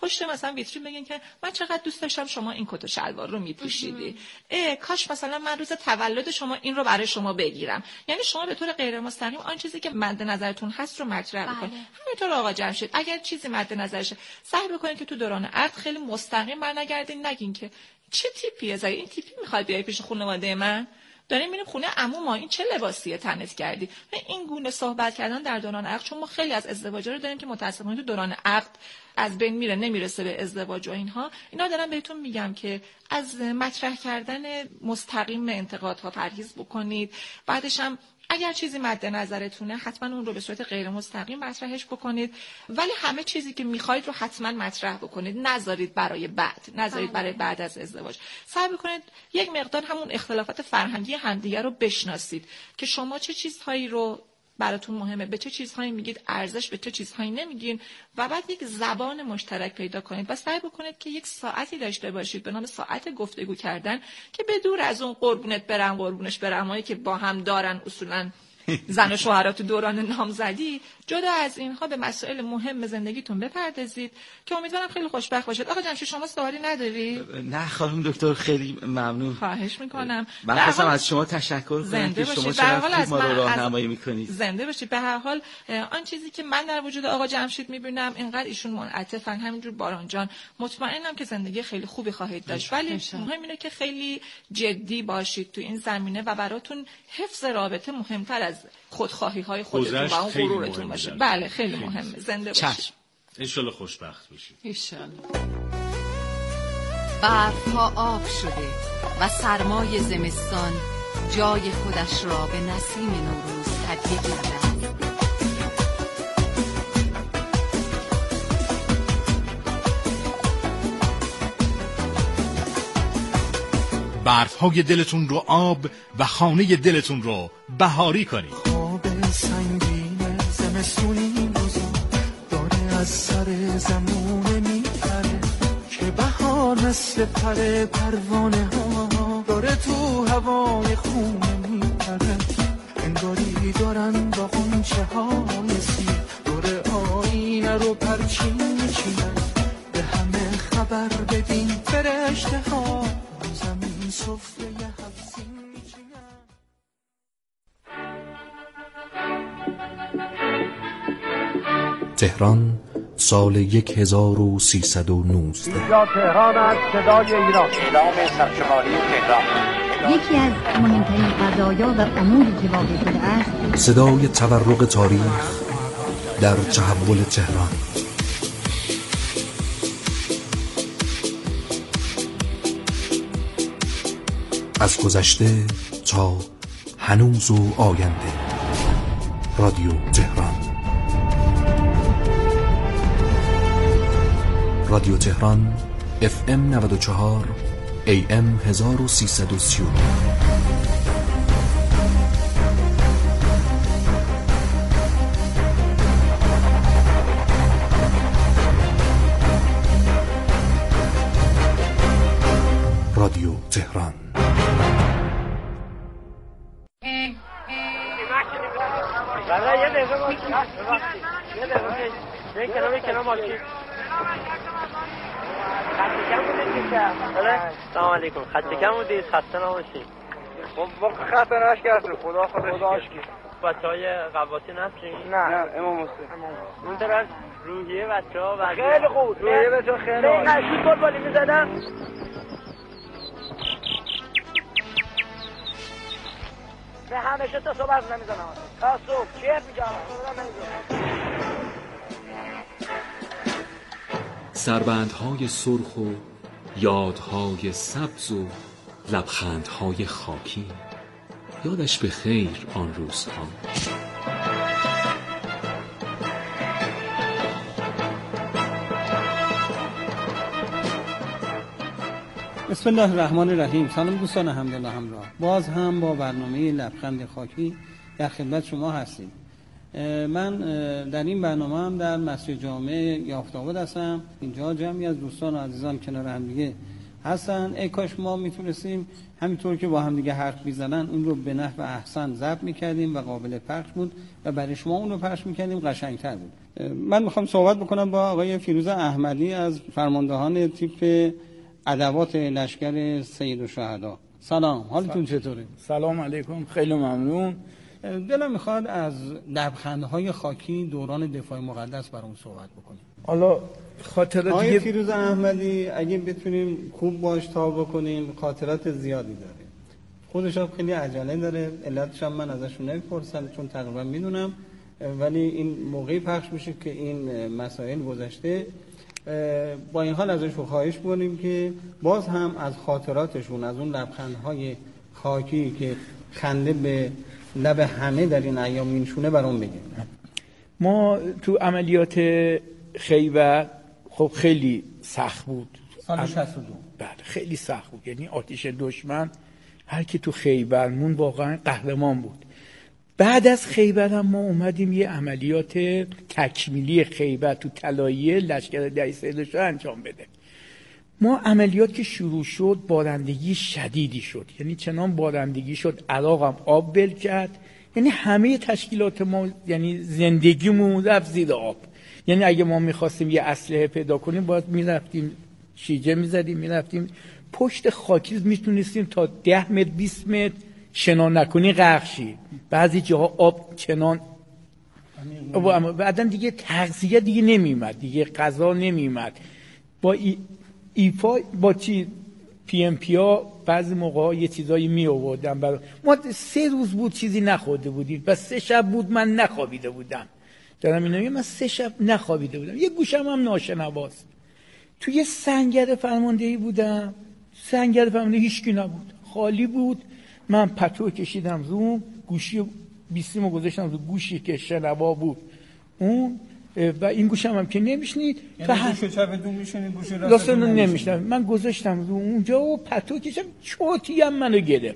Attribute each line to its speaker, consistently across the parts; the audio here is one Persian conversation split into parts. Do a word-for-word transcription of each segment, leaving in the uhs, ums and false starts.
Speaker 1: پشت مثلا ویترین بگین که من چقدر دوست داشتم شما این کت و شلوار رو میپوشیدی، اه کاش مثلا من روز تولد شما این رو برای شما بگیرم. یعنی شما به طور غیر مستقیم آن چیزی که مد نظرتون هست رو مطرح بکنید. همینطور آقا جمشید اگر چیزی مد نظرشه سعی بکنید که تو دوران عقد خیلی مستقیم برنگردین، نگین که چه تیپیه زای این تیپی میخواد بیای پیش خانواده من، داریم میریم خونه عموما این چه لباسیه تنت کردی. این گونه صحبت کردن در دوران عقد، چون ما خیلی از ازدواجا رو داریم که متاسفانه تو دوران عقد از بین میره، نمیرسه به ازدواج و اینها. اینا دارم بهتون میگم که از مطرح کردن مستقیم انتقادها پرهیز بکنید. بعدش هم اگر چیزی مد نظرتونه حتما اون رو به صورت غیر مستقیم مطرحش بکنید، ولی همه چیزی که میخواید رو حتما مطرح بکنید، نذارید برای بعد، نذارید برای بعد از ازدواج. سعی بکنید یک مقدار همون اختلافات فرهنگی همدیگه رو بشناسید که شما چه چیزهایی رو براتون مهمه، به چه چیزهایی میگید ارزش، به چه چیزهایی نمیگین، و بعد یک زبان مشترک پیدا کنید و سعی بکنید که یک ساعتی داشته باشید به نام ساعت گفتگو کردن که به دور از اون قربونت برم قربونش برمایی که با هم دارن اصولاً زن و شوهرات تو دوران نامزدی، جدا از اینها به مسائل مهم زندگیتون بپردازید که امیدوارم خیلی خوشبخت باشید. آقا جمشید شما سوالی نداری؟
Speaker 2: نه خانم دکتر خیلی ممنون.
Speaker 1: خواهش میکنم.
Speaker 2: من خواستم از شما تشکر کنم که شما چقدر ما رو راهنمایی میکنید.
Speaker 1: زنده باشید. به هر حال آن چیزی که من در وجود آقا جمشید میبینم اینقدر ایشون منعطفن، همینجور باران جان، مطمئنم که زندگی خیلی خوبی خواهید داشت، ولی مهم اینه که خیلی جدی باشید تو این زمینه و براتون حفظ رابطه مهمتر از خودخواهی های خودتون و اون غرورتون باشه. بله خیلی مهمه. زنده باشید.
Speaker 3: ان شاءالله خوشبخت باشید.
Speaker 4: ان شاءالله. برفها آب شده و سرمای زمستان جای خودش را به نسیم نوروز هدیه کرده است.
Speaker 3: برفهای دلتون رو آب و خانه دلتون رو بهاری کنید.
Speaker 5: خواب سنگین زمستونی روزا داره از سر زمونه میپره که بهار مثل پر پروانه ها داره تو هوای خونه میپره، انگاری دارن با غنچه های سیر دور آینه رو پرچین میچینن، به همه خبر بدین فرشته ها زمین سفره هفزین میچینن.
Speaker 6: تهران سال یک هزار و سیصد و نوزده.
Speaker 7: اینجا تهران از صدای ایران، اعلام سرشماری تهران.
Speaker 8: یکی از مهمترین قضایا و اموری که واقع شده است
Speaker 6: صدای تورق تاریخ در تحول تهران. از گذشته تا هنوز و آینده. رادیو تهران. رادیو تهران اف ام نود و چهار ای ام هزار و سیصد و سی و نه. رادیو تهران.
Speaker 7: بله یه دقیقه باشید، یه دقیقه باشید، یه کنار یه کنار ماشین خط کم بودید که بله سلام علیکم، خط کم بودید، خسته نباشید. خب واقعا خسته نباشید خدا خودش که بچه های قواسی نستیم؟ نه امام حسین اون طرف روحیه بچه ها و خیلی خوب، روحیه بچه ها خیلی خوب. نه شید گل بالی میزدم به همیشه تا صبح از نمیزنم تا صبح چیف میگم
Speaker 9: سربندهای سرخ و یادهای سبز و لبخندهای خاکی، یادش به خیر آن روزها.
Speaker 10: بسم الله الرحمن الرحیم. سلام دوستان همدل و همراه، باز هم با برنامه لبخند خاکی در خدمت شما هستیم. من در این برنامه هم در مسجد جامع یافت‌آباد هستم. اینجا جمعی از دوستان و عزیزان کنار هم دیگه هستن. ای کاش ما میتونستیم همینطور که با هم دیگه حرف میزنن اون رو به نحو احسن ضبط میکردیم و قابل پخش بود و برای شما اون رو پخش میکردیم، قشنگتر بود. من میخوام صحبت بکنم با آقای فیروز احمدی از فرماندهان تیپ ادوات لشکر سید الشهدا. سلام، حالتون چطوره؟
Speaker 11: سلام علیکم، خیلی ممنون.
Speaker 10: دلم میخواد از لبخندهای خاکی دوران دفاع مقدس برام صحبت بکنیم.
Speaker 11: حالا خاطرات
Speaker 10: آقای
Speaker 11: دیگه
Speaker 10: فیروز احمدی اگه بتونیم خوب باش تا بکنیم، خاطرات زیادی داره. خودش هم خیلی عجله داره، علتش هم من ازشون نمیپرسم چون تقریبا میدونم، ولی این موقعی پخش میشه که این مسائل گذشته. با این حال ازش خواهش کنیم که باز هم از خاطراتشون، از اون لبخندهای خاکی که خنده به لب همه در این ایام میشونه برام بگیم.
Speaker 11: ما تو عملیات خیبر خب خیلی سخت بود.
Speaker 10: سال شصت و دو
Speaker 11: بله خیلی سخت بود، یعنی آتش دشمن هر کی تو خیبر مون واقعا قهرمان بود. بعد از خیبر هم ما اومدیم یه عملیات تکمیلی خیبر تو طلایه لشکر ده سید الشهدا انجام بده. ما عملیات که شروع شد بارندگی شدیدی شد، یعنی چنان بارندگی شد عراق هم آب بل کرد، یعنی همه تشکیلات ما یعنی زندگیمون رفت زیر آب. یعنی اگه ما میخواستیم یه اسلحه پیدا کنیم باید میرفتیم شیجه میزدیم، میرفتیم پشت خاکی میتونستیم تا ده متر بیست متر شنا نکنی غرق شی. بعضی جاها آب چنان بعدم دیگه تغذیه دیگه نمیمد، دیگه غذا نمیمد. با ای ایفا با چی پی ام پی ها بعضی موقع یه چیزایی می آوردن برای ما. سه روز بود چیزی نخورده بودیم و سه شب بود من نخوابیده بودم. دارم اینو میگم، من سه شب نخوابیده بودم، یه گوشم هم ناشنواست. توی سنگر فرماندهی بودم، سنگر فرماندهی هیچکی نبود، خالی بود. من پتو کشیدم روم، گوشی بیستیمو گذاشتم رو گوشی که شنوا بود اون و این گوشم هم که نمیشنید،
Speaker 10: یعنی گوش چپ دو میشنید، گوش
Speaker 11: راست نمیشنید. من گذاشتم رو اونجا و پتو کشیدم، چوتی هم منو گرفت.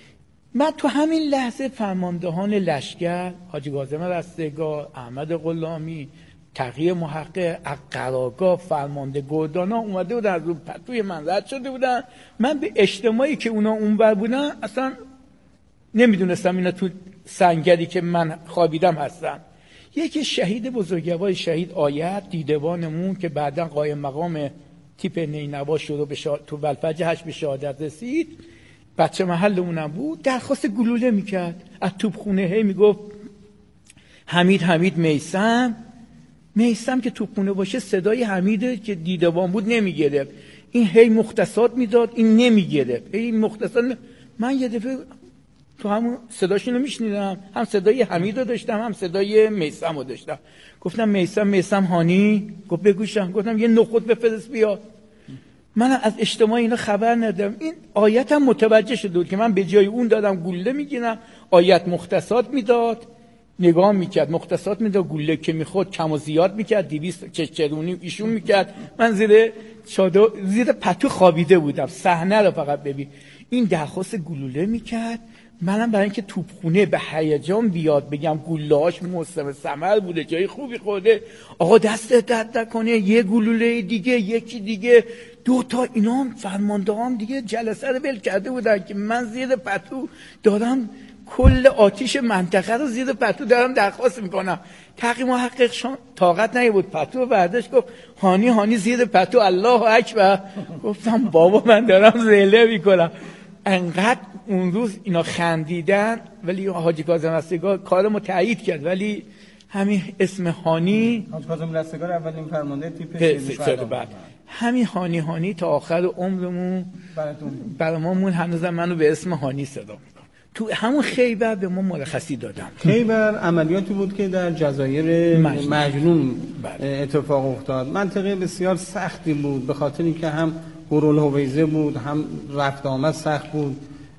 Speaker 11: من تو همین لحظه فرماندهان لشکر حاجی کاظم رستگار، احمد غلامی، تقی محقق، قراگاه، فرمانده گردانا اومده بودن از رو پتوی من رد شده بودن. من به اجتماعی که اونا اونور بودن اصلا نمیدونستم اینا تو سنگری که من خوابیدم هستن. یکی شهید بزرگوار شهید آیت دیدبانمون که بعداً قایم مقام تیپ نینوا شد و به شا... تو بلفجر هشت به شهادت رسید، بچه محلمونم بود، درخواست گلوله میکرد از توپخونه. هی میگفت حمید حمید میسم میسم که توپخونه باشه صدای حمیده که دیدبان بود نمیگرفت، این هی مختصات میداد این نمیگرفت، این مختصات می... من یه دفعه تو همون صداشون رو میشنیدم، هم صدای حمید رو داشتم هم صدای میسم رو داشتم. گفتم میسم میسم هانی، گفت بگوشم. گفتم یه نخود بفرست بیا. من از اجتماع اینا خبر ندارم. این آیت هم متوجه شده بود که من به جای اون دادم گوله میگیرم، آیت مختصات میداد، نگاه میکرد مختصات میداد، گوله که میخورد کم و زیاد میکرد، دویست چرونی ایشون میکرد. من زیر چادر زیر پتو خوابیده بودم، صحنه رو فقط ببین. این درخواست گلوله میکرد، منم برای اینکه توپخونه به هیجان بیاد بگم گله‌هاش موسم ثمر بوده، جای خوبی خورده، آقا دستت درد نکنه، یه گلوله دیگه، یکی دیگه، دو تا. اینا هم فرماندهان دیگه جلسه رو ول کرده بودن که من زیر پتو دارم کل آتیش منطقه رو زیر پتو دارم درخواست میکنم. تقی محقق شان طاقت نمیبود، پتو برداشت گفت هانی هانی زیر پتو، الله اکبر. گفتم بابا من دارم زله میکنم. انقدر اون روز اینا خندیدن، ولی حاجی کاظم رستگار کارمو تایید کرد. ولی همین اسم هانی،
Speaker 10: حاجی کاظم رستگار اولین فرمانده تیپ
Speaker 11: شهدا بعد همین هانی هانی تا آخر عمرمون برای ما مون، هنوزم منو به اسم هانی صدا میکنم. تو همون خیبر به ما مرخصی دادم.
Speaker 10: خیبر عملیاتی بود که در جزایر مجنون, مجنون اتفاق افتاد. منطقه بسیار سختی بود به خاطر اینکه هم هورالهویزه بود، هم رفت آمد سخت بود،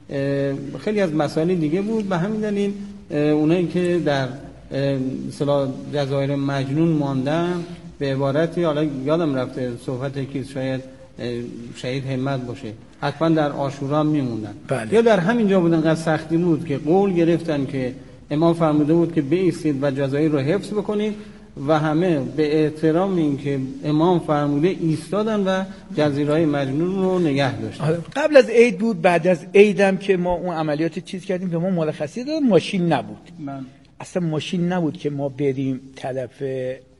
Speaker 10: خیلی از مسائل دیگه بود. به همین دلیل اونایی که در اصطلاح جزایر مجنون ماندن، به عبارتی حالا یادم رفته صحبت که شاید شهید همت باشه، حتما در عاشورا میموندن. بله. یا در همین جا بودن، انقدر سختی بود که قول گرفتن که امام فرموده بود که بایستید و جزایر رو حفظ بکنید و همه به احترام این که امام فرموده ایستادن و جزیره‌های مجنون رو نگه داشتن.
Speaker 11: قبل از عید بود، بعد از عیدم که ما اون عملیات چیز کردیم به ما مرخصی دادن، ماشین نبود. من اصلا ماشین نبود که ما بریم طرف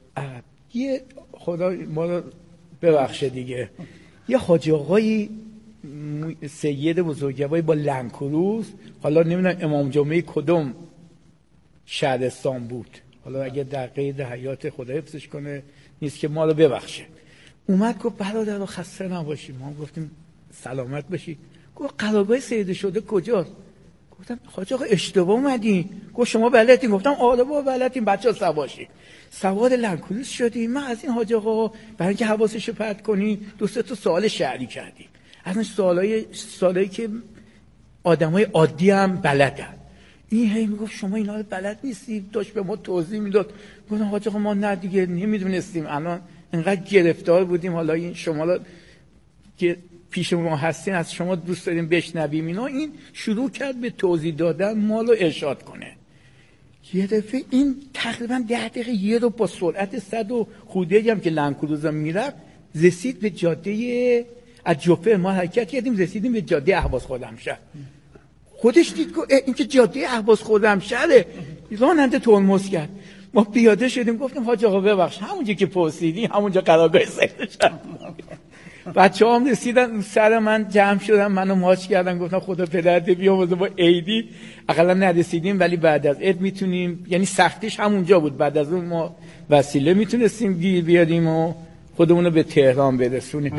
Speaker 11: یه خدا ما رو ببخشه دیگه، یه حاج آقایی سید بزرگواری با لنکروز، حالا نمیدونم امام جمعه کدوم شهرستان بود، حالا اگه در قید حیات خدا حفظش کنه نیست که ما رو ببخشه، اومد گفت برادر رو خسته نباشی. ما گفتیم سلامت باشی. گفت قرارگاه سید شده کجاست؟ گفتم حاج آقا اشتباه اومدین. گفت شما بلدین؟ گفتم آره بابا بلدین، بچه‌ها سواشی. سوار لنکروز شدیم. من از این حاج آقا برای اینکه حواسش رو پرت کنی دو سه تا سوال شعری کردیم، از این سوالای سوالایی که آدمای عادی هم بلدن. این هی میگفت شما اینا رو بلد نیستی، داشت به ما توضیح میداد. گفتم حاج آقا ما نه دیگه نمیدونستیم، الان انقدر گرفتار بودیم، حالا این شما رو که پیش ما هستین از شما دوست داریم بشنویم اینا. این شروع کرد به توضیح دادن، ما رو ارشاد کنه. یه دفعه این تقریبا ده دقیقه یه رو با سرعت صد و خورده هم که لنکروزا میرفت رسید به جاده از جوفر. ما حرکت کردیم رسیدیم به جاده اهواز خرمشهر. خودش دید که این که جاده اهواز خرمشهره، راننده ترمز کرد. ما پیاده شدیم گفتیم حاج آقا ببخش همونجا که پرسیدی همونجا قرارگاه سید شد. بچه‌ها هم رسیدن سر من جمع شدن، منو ماچ کردن، گفتن خدا پدرت بیامرزه با عیدی اقلا نرسیدیم ولی بعد از عید میتونیم، یعنی سختیش همونجا بود، بعد از اون ما وسیله میتونستیم گیر بیاریم و خودمون رو به تهران برسونیم.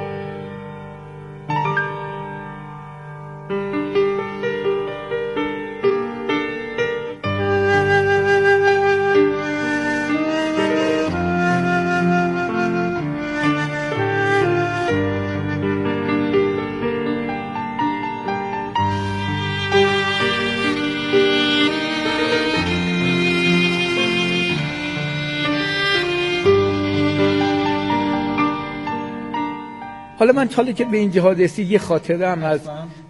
Speaker 11: حالا من حالا که به این جهاد رسید یه خاطره هم از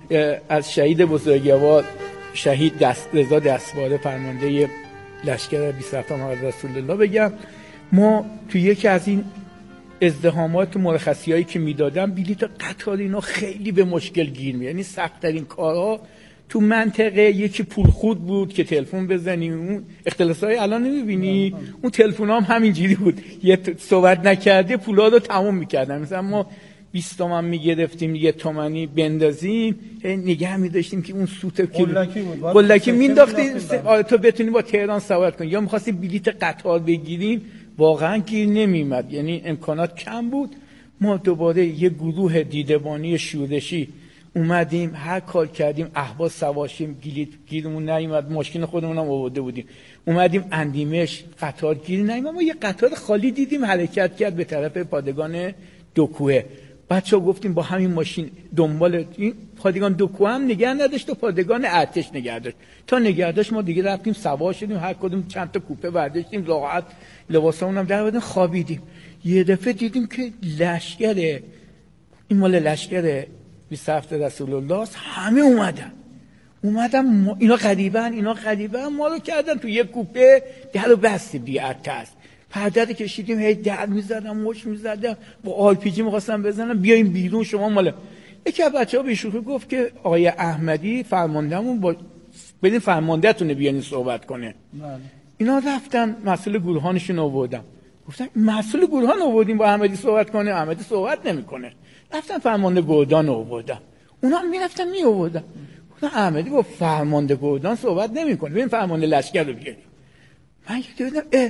Speaker 11: از شهید بزرگوار شهید دست رضا دستواره فرمانده لشکر بیست و هفتم محمد رسول الله بگم. ما تو یکی از این ازدحامات مرخصیایی که میدادم بلیط قطار اینا خیلی به مشکل گیر میاد، یعنی سخت ترین کارها تو منطقه یکی پول خود بود که تلفن بزنیم، اون اختلاسای الان نمیبینی، اون تلفن هم همینجوری بود، یه صحبت نکرده پولا رو تموم میکردن. مثلا ما بیست تومن میگرفتیم یه تومنی بندازیم نگه میداشتیم که اون سوت قلکی مینداختیم تو بتونی با تهران سوار کنی، یا میخواستیم بلیط قطار بگیریم واقعا گیر نمیمد، یعنی امکانات کم بود. ما دوباره یه گروه دیدبانی شورشی اومدیم، هر کار کردیم، اهواز سواشیم، گیرمون نیومد، ماشین خودمون هم آورده بودیم، اومدیم اندیمش قطار گیر نیومد. ما یه قطار خالی دیدیم حرکت کرد به طرف پادگان دوکوه. بچه ها گفتیم با همین ماشین دنبال این پادگان دوکوه هم نگه نداشت و پادگان ارتش نگه داشت. تا نگه داشت ما دیگه رفتیم سوار شدیم، هر کدوم چند تا کوپه برداشتیم، راحت لباسامون هم در آوردیم، خوابیدیم. یه دفعه دیدیم که لشکر این مال لشکر بیست و هفت رسول الله است، همه اومدن اومدن ما... اینا غریبن اینا غریبن ما رو کردن تو یه کوپه، در رو بستیم دیگه ارتش، پرده رو کشیدیم، هی در میزدم مش میزدم با آر پی جی می‌خواستم بزنم بیاین بیرون شما مال. یکی از بچه‌ها به شوخی گفت که آقای احمدی فرماندهمون با بدین فرماندهتون بیاین صحبت کنه. بله. اینا رفتن مسئول گروهانشون آوردن، گفتن مسئول گروهان آوردیم با احمدی صحبت کنه، احمدی صحبت نمیکنه. رفتن فرمانده گردان آوردن، اونا هم میرفتن می آوردن، گفتن احمدی با فرمانده گردان صحبت نمیکنه، ببین فرمانده لشکر رو بیاریم. من یه دیدم اه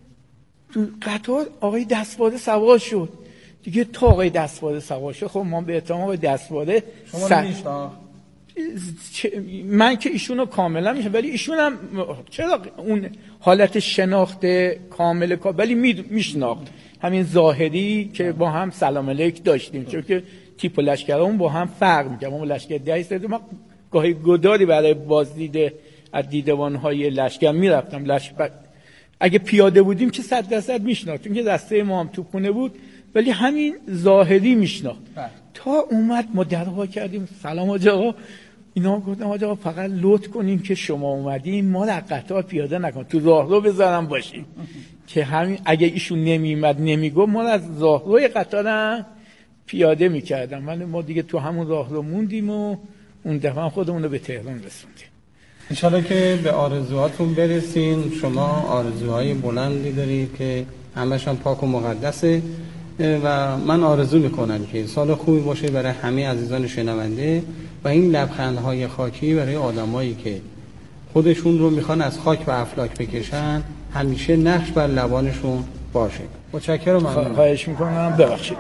Speaker 11: تو قطار آقای دستواره سوار شد دیگه. تا آقای دستواره سوار شد خب ما به احترام آقای دستواره
Speaker 10: شما س... میشناخت
Speaker 11: من که ایشونو کاملا میشناختم، ولی ایشون هم چرا اون حالت شناخت کامل کا ولی میشناخت، همین ظاهری که با هم سلام علیک داشتیم، چون که تیپ لشکرمون با هم فرق می‌کنه. ما لشکر ده است، ما گاهی گداری برای بازدید از دیدبان‌های لشکر میرفتم. لشکر اگه پیاده بودیم که صد درصد میشناخت، چون که دسته ما هم توپونه بود، ولی همین ظاهری میشناخت. تا اومد ما درها کردیم، سلام حاج آقا، اینا گفتن حاج آقا فقط لطف کنین که شما اومدین ما را قطار پیاده نکن، تو راهرو بذارم باشیم که همین اگه ایشون نمیومد نمیگفت ما از راهروی قطار پیاده میکردم. ولی ما دیگه تو همون راهرو موندیم و اون دفعه خودمون رو به تهران رسوندیم.
Speaker 10: انشالله که به آرزوهاتون برسین. شما آرزوهای بلندی دارید که همش هم پاک و مقدسه و من آرزو میکنم که سال خوبی باشه برای همه عزیزان شنونده و این لبخندهای خاکی برای آدمایی که خودشون رو میخوان از خاک و افلاک بکشن همیشه نقش بر لبانشون باشه. متشکرم. ممنون.
Speaker 11: خواهش میکنم. ببخشید.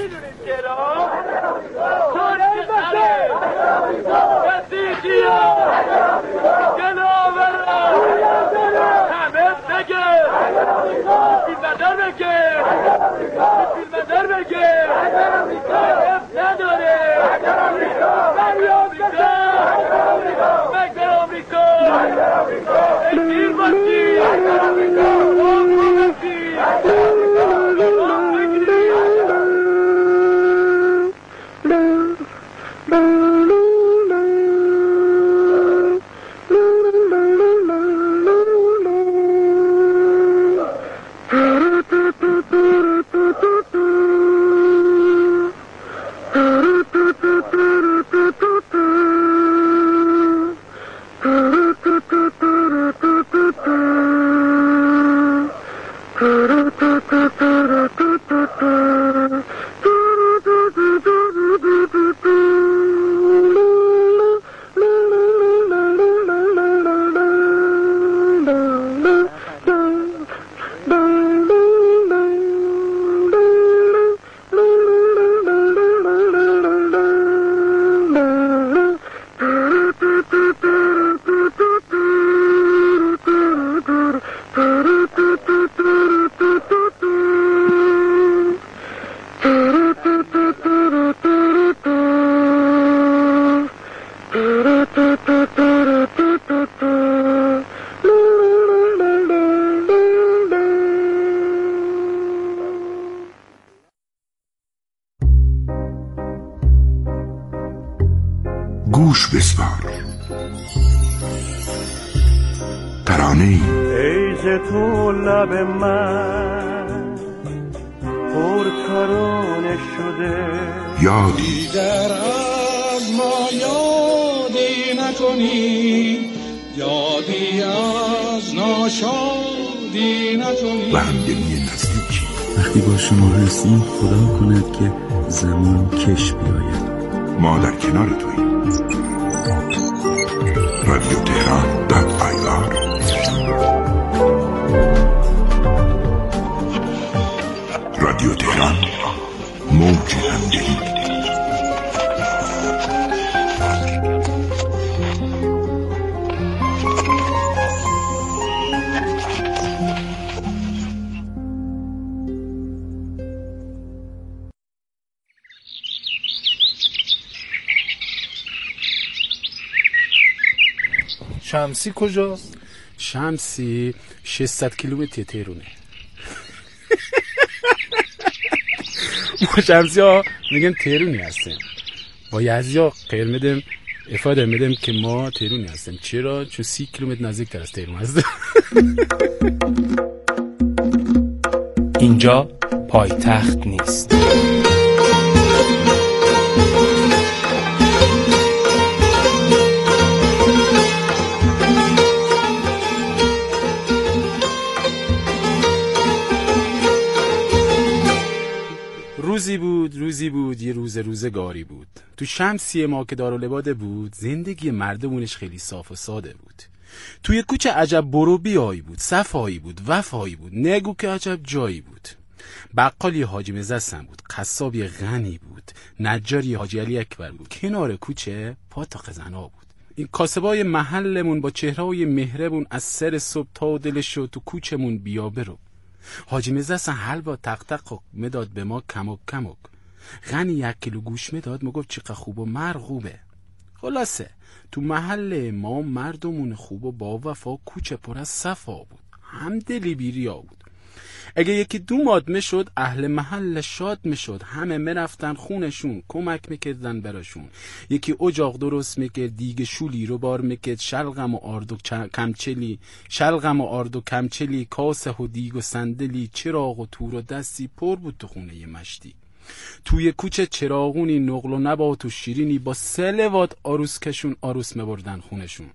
Speaker 12: گوش بسپار ترانه‌ای
Speaker 5: ای ز تو لب من پر ترانه شده
Speaker 12: یادی
Speaker 5: در از ما یادی نکنی یادی از ناشادی نکنی
Speaker 12: و همدلی نزدیکی.
Speaker 13: وقتی با شما هستیم خدا کند که زمان کش بیاید.
Speaker 12: ما در کنار توییم. رادیو تهران دات آی آر رادیو تهران، موج همدلی.
Speaker 11: شمسی کجاست؟
Speaker 14: شمسی ششصد کیلومتر تهرونه. ما شمسی ها میگن تهرونی هستیم. با یزدی ها قیر میدیم افاده میدیم که ما تهرونی هستیم. چرا؟ چون سی کیلومتر نزدیک تر از تهرون هستیم.
Speaker 15: اینجا پایتخت نیست.
Speaker 14: روزی بود روزی بود یه روز روزگاری بود. تو شمسی ما که دارالعباده بود زندگی مردمونش خیلی صاف و ساده بود. توی کوچه عجب برو بیایی بود، صفایی بود، وفایی بود، نگو که عجب جایی بود. بقالی حاجی مزسم بود، قصابی غنی بود، نجاری حاجی علی اکبر بود. کنار کوچه پاتاق زنا بود. این کاسبای محلمون با چهره‌های مهربون از سر صبح تا دلشو تو کوچمون بیا برو. حاجی مزسم حلوا تق تق میداد به ما کمک کمک. غنی یک کیلو گوش میداد، میگفت چقدر خوب و مرغوبه. خلاصه تو محل ما مردمون خوب و با وفا، کوچه پر از صفا بود، همدلی بیریا بود. اگه یکی دو ماد میشد اهل محل شاد میشد، همه میرفتن خونشون کمک میکردن براشون. یکی اجاق درست میکرد، دیگه شولی رو بار میکرد، شلغم و آرد و کمچلی شلغم و آرد و کمچلی کاسه و دیگ و صندلی، چراغ و تور و دستی پر بود تو خونه ی مشتی. توی کوچه چراغونی نقل و نبات و شیرینی با سه لوات عروس کشون عروس میبردن خونشون.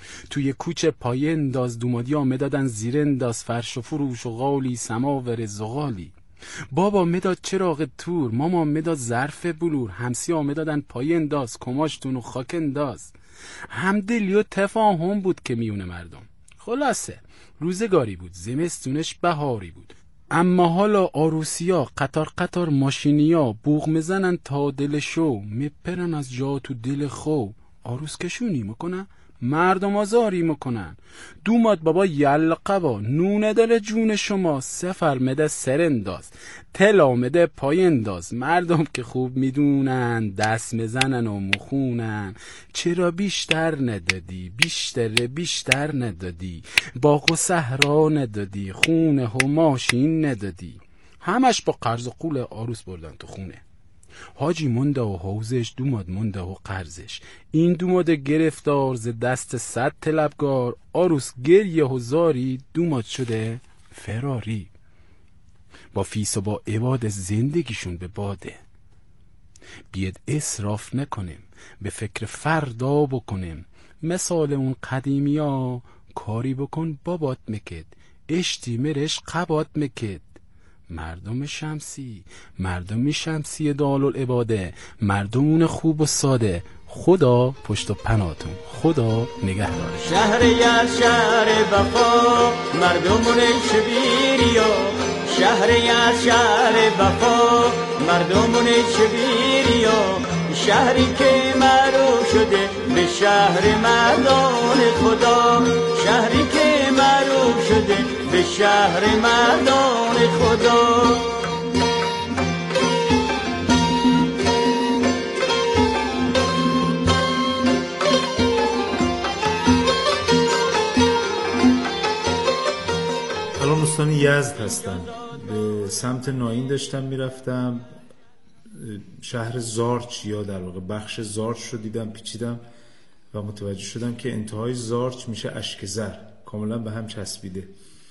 Speaker 14: توی کوچه پایه انداز، دومادی آمه دادن زیر انداز، فرش و فروش و غالی سماور زغالی. بابا مداد چراغ تور، ماما مداد ظرف بلور، همسی آمه دادن پایه انداز، کماشتون و خاک انداز. همدلی و تفاهم بود که میونه مردم. خلاصه روزگاری بود، زمستونش بهاری بود. اما حالا آروسیا قطار قطار ماشینیا بوغ میزنن تا دل شو، میپرن از جا تو دل خو. آروس کشونی میکنن، مردم آزاری میکنن. دوماد بابا یلقبا، نون دل جون شما، سفر مده سرنداز، تل آمده پای انداز. مردم که خوب میدونن دست میزنن و مخونن. چرا بیشتر ندادی، بیشتر بیشتر ندادی، باغ و صحرا ندادی، خونه و ماشین ندادی. همش با قرض و قول آروس بردن تو خونه. حاجی مونده و حوزش، دوماد مونده و قرضش. این دوماد گرفتار ز دست صد طلبگار، آروس گریه و زاری، دوماد شده فراری. با فیس و با عباد زندگیشون به باده. بیاد اسراف نکنیم، به فکر فردا بکنیم. مثال اون قدیمی ها، کاری بکن بابات مکد، اشتی مرش قبات مکد. مردم شمسی، مردم شمسی دارالعباده، مردمون خوب و ساده. خدا پشت و پناتون، خدا نگهدار.
Speaker 16: شهر یز شهر وفا، مردمون شبیریا. شهر یز شهر وفا، مردمون شبیریا. شهری که معروف شده به شهر مردان خدا. شهری که معروف شده به شهر مردان خدا.
Speaker 17: الان استان یزد هستم، به سمت ناین داشتم میرفتم. شهر زارچ یا در واقع بخش زارچ رو دیدم، پیچیدم و متوجه شدم که انتهای زارچ میشه اشکزر، کاملا به هم چسبیده.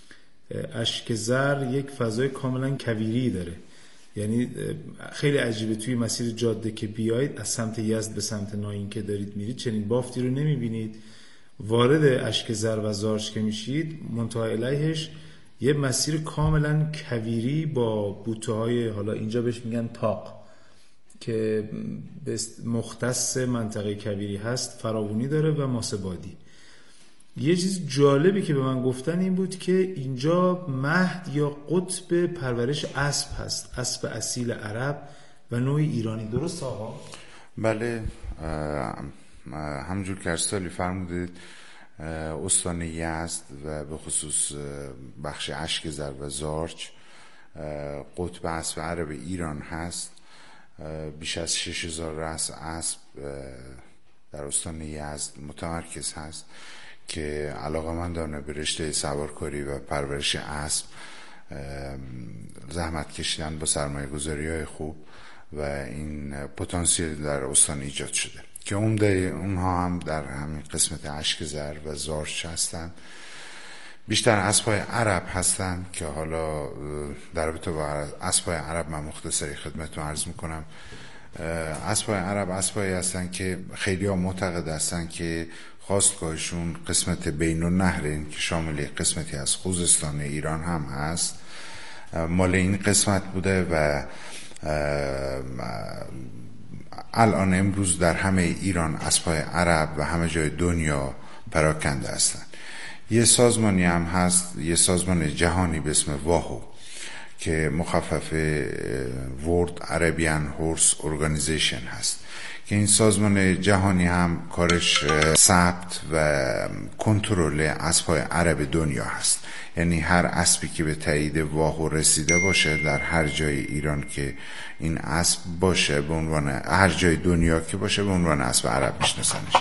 Speaker 17: اشکزر یک فضای کاملا کویری داره، یعنی خیلی عجیبه. توی مسیر جاده که بیایید از سمت یزد به سمت ناین که دارید میرید چنین بافتی رو نمیبینید. وارد اشکزر و زارچ که میشید منتهی الیهش یه مسیر کاملا کویری با بوته‌های، حالا اینجا بهش میگن تاق، که مختص منطقه کویری هست، فراوونی داره و ماسه‌بادی. یه چیز جالبی که به من گفتن این بود که اینجا مهد یا قطب پرورش اسب هست، اسب اصیل عرب و نوع ایرانی. درست آقا؟
Speaker 18: بله، همونجور که ارسالی فرمودید استان یزد و به خصوص بخش اشکزر و زارچ قطب اسب عرب ایران هست. بیش از شش هزار رأس اسب در استان یزد متمرکز هست که علاقه‌مندانه به رشته سوارکاری و پرورش اسب زحمت کشیدن با سرمایه‌گذاری‌های خوب و این پتانسیل در استان ایجاد شده که عمده اونها هم در همین قسمت اشکزر و زارچ هستن. بیشتر اسب‌های عرب هستن که حالا در رابطه با اسب‌های عرب من مختصری خدمتتون عرض میکنم. اسب‌های عرب اسب‌هایی هستن که خیلی ها معتقد هستن که خاستگاهشون قسمت بین النهرین که شامل قسمتی از خوزستان ایران هم هست مال این قسمت بوده و الان امروز در همه ایران اسب‌های عرب و همه جای دنیا پراکنده هستن. یه سازمانی هم هست، یه سازمان جهانی به اسم واهو که مخفف World Arabian Horse Organization هست که این سازمان جهانی هم کارش ثبت و کنترل اسب‌های عرب دنیا هست. یعنی هر اسبی که به تایید واهو رسیده باشه در هر جای ایران که این اسب باشه به عنوان، هر جای دنیا که باشه به عنوان اسب عرب میشناسنش.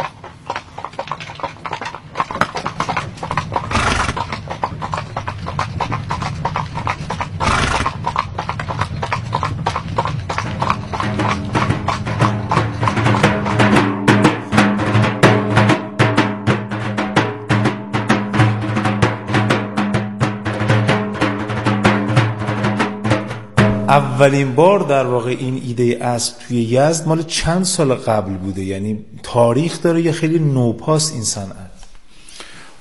Speaker 17: اولین بار در واقع این ایده اسب توی یزد مال چند سال قبل بوده؟ یعنی تاریخ داره یا خیلی نوپاس این صنعت؟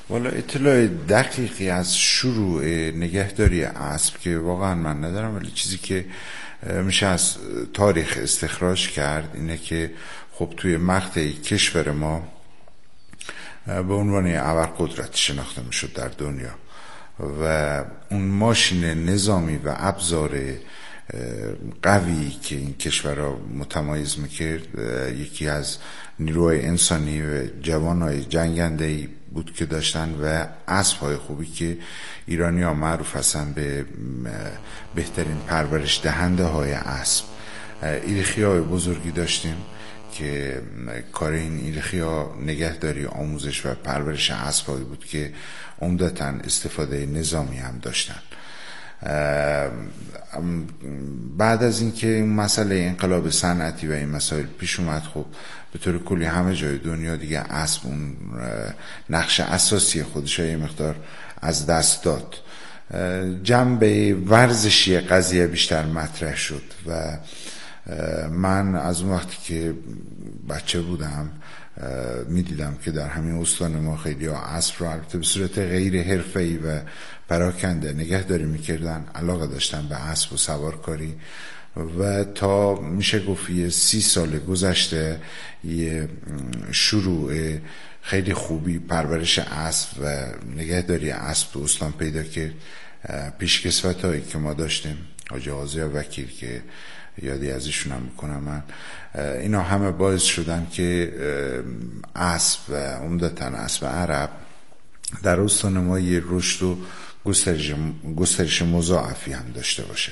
Speaker 18: والا اطلاع دقیقی از شروع نگهداری اسب که واقعا من ندارم، ولی چیزی که میشه از تاریخ استخراج کرد اینه که خب توی مقطع کشور ما به عنوان ابرقدرت شناخته میشد در دنیا و اون ماشین نظامی و ابزار قوی که این کشور را متمایز میکرد یکی از نیروهای انسانی و جوانهای جنگنده‌ای بود که داشتن و اسب‌های خوبی که ایرانی ها معروف هستن به بهترین پرورش دهنده های اسب. ایرخی های بزرگی داشتیم که کار این ایرخی ها نگهداری، آموزش و پرورش اسب‌هایی بود که عمدتاً استفاده نظامی هم داشتن. بعد از اینکه این مسئله انقلاب صنعتی و این مسائل پیش اومد، خب به طور کلی همه جای دنیا دیگه اسب اون نقش اساسی خودش یه مقدار از دست داد. جنبه ورزشی قضیه بیشتر مطرح شد و من از اون وقتی که بچه بودم میدیدم که در همین استان ما خیلی ها اسب رو البته به صورت غیر حرفه‌ای و پراکنده نگهداری میکردن، علاقه داشتن به اسب و سوارکاری و تا میشه گفت یه سی سال گذشته یه شروع خیلی خوبی پرورش اسب و نگهداری اسب تو استان پیدا کرد. پیشکسوت هایی که ما داشتیم، حاجی آقای وکیل که یادی ازشون هم میکنم من، اینا همه باعث شدن که اسب و عمدتاً اسب عرب در استان ما یه رشد و گسترش, گسترش مضاعفی هم داشته باشه.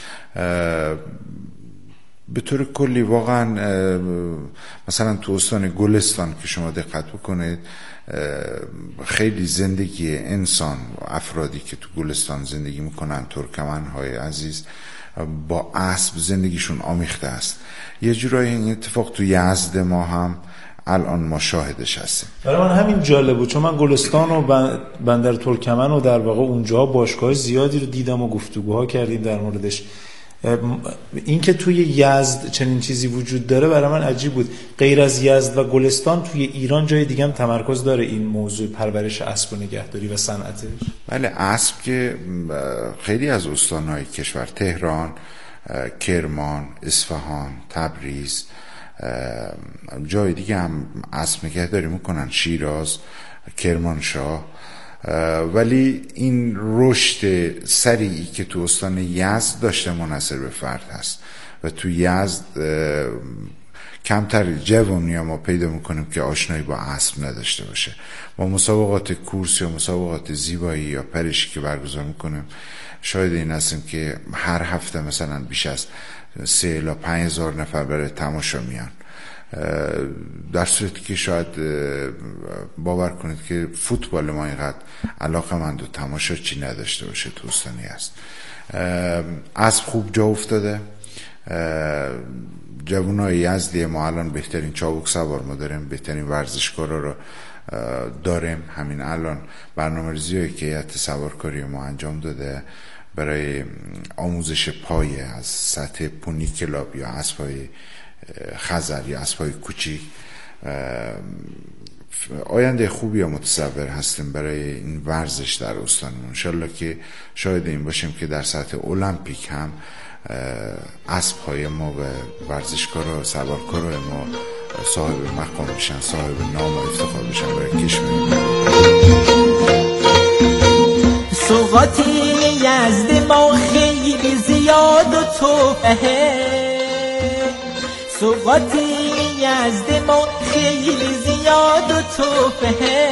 Speaker 18: به طور کلی واقعا مثلا تو استان گلستان که شما دقت بکنید خیلی زندگی انسان و افرادی که تو گلستان زندگی میکنن، ترکمن های عزیز، با اسب زندگیشون آمیخته است. یه جورایی این اتفاق تو یزد ما هم الان ما شاهدش هستیم.
Speaker 17: برای من همین جالب بود چون من گلستان و بندر ترکمن و در واقع اونجا باشگاه زیادی رو دیدم و گفتگوها کردیم در موردش. این که توی یزد چنین چیزی وجود داره برای من عجیب بود. غیر از یزد و گلستان توی ایران جای دیگه هم تمرکز داره این موضوع پرورش اسب و نگهداری و صنعتش؟
Speaker 18: بله، اسب که خیلی از استان‌های کشور، تهران، کرمان، اصفهان، تبریز، جای دیگه هم اسب نگهداری میکنن، شیراز، کرمانشاه. ولی این رشد سریعی که تو استان یزد داشته منحصر به فرد هست و تو یزد کمتر جوانی ما پیدا میکنیم که آشنایی با اسب نداشته باشه. با مسابقات کورس یا مسابقات زیبایی یا پرشی که برگزار میکنیم شاید این هستیم که هر هفته مثلا بیش از سه الی پنج هزار نفر برای تماشا میان، در صورتی که شاید باور کنید که فوتبال ما اینقدر علاقه‌مند و تماشاچی نداشته باشه تو استانی است. اسب خوب جا افتاده. جوانای یزدی ما الان بهترین چابک سوار ما داریم، بهترین ورزشکارا رو داریم. همین الان برنامه‌ریزی‌هایی که هیئت سوارکاری ما انجام داده برای آموزش پایه از سطح پونی کلاب یا اسب‌های خزر یا اسب‌های کوچیک، آینده خوبی هم متصور هستیم برای این ورزش در استانمون. انشالله که شاید این باشیم که در سطح المپیک هم اسب‌های ما و ورزشکارا و سوارکارای ما صاحب مقام بشن، صاحب نام و افتخار بشن برای کشور.
Speaker 16: سوقاتی یزد ما خیلی زیاد و توفه، سوقاتی یزد ما خیلی زیاد و توفه،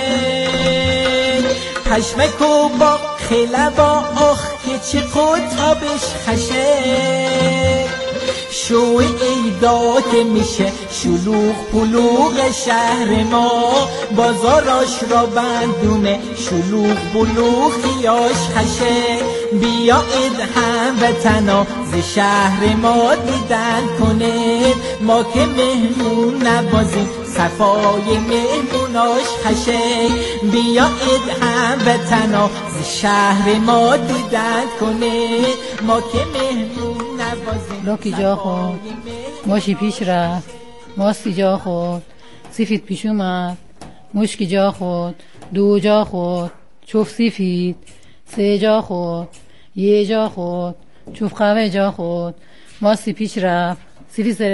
Speaker 16: پشمک و با خلبا آخ که چه قطابش خشه، شوی ایدا که میشه شلوغ پلوغ شهر ما، بازاراش را بندونه شلوغ بلوغیاش خشه، بیاید هم وطنا ز شهر ما دیدن کنه، ما که مهمون نبازیم صفای مهموناش خشه، بیاید هم وطنا ز شهر ما دیدن کنه، ما که مهمون نبازیم.
Speaker 8: لاکی جا خود ماشی پیش رفت، ماستی جا خود سفید پیش اومد، مشکی جا خود
Speaker 19: دو جا خورد چوف سفید، سه جا خورد یه جا خورد چوف قهوه جا خورد، ماستی پیش رفت سیفی